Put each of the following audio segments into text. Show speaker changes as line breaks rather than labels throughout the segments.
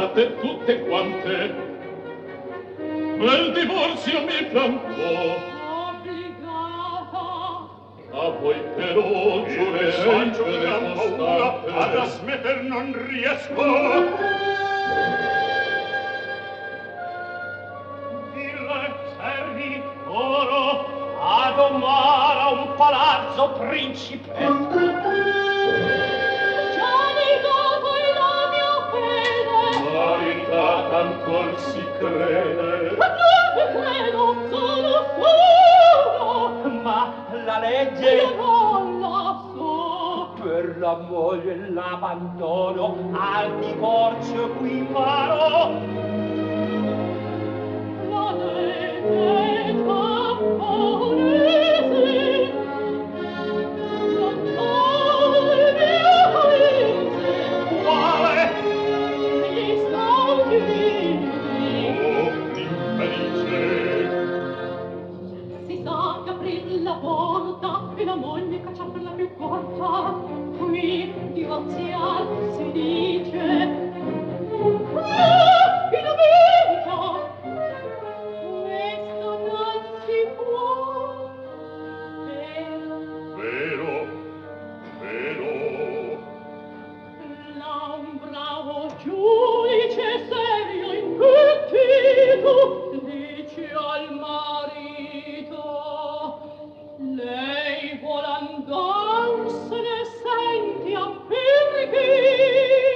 sposate tutte quante. Ma il divorzio mi plancò.
Obbligata.
A voi però giurerei per costante.
Alla smetter non riesco.
Oro a domare a un palazzo principesco. Già negato è la mia fede.
Maritata ancor si crede.
Ma dove credo sono solo. Ma la legge io non la so. Per la moglie l'abbandono al divorzio qui farò. La porta e la moglie cacciar per la più corta. Qui divorziar si dice in America. Questo non si può.
Vero, vero.
Là un bravo giudice serio invertito dice al marito: lei vuol andarsene, senti a perché?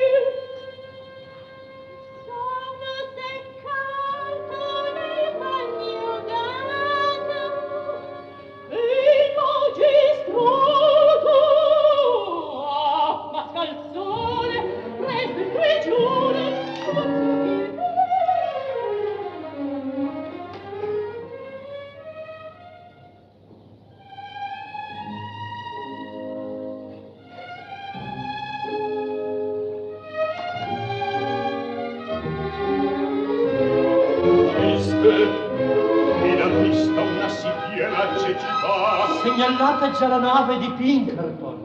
Sono seccato nel bagno gato e il magistrato a mascalzone preso in prigione. Segnalate già la nave di Pinkerton.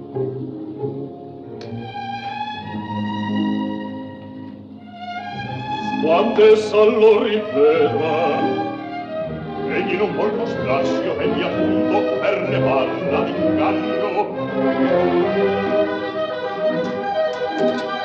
Quante sallo ripeta.
Egli non vuol mostrarsi, io venni appunto per levarla d'inganno.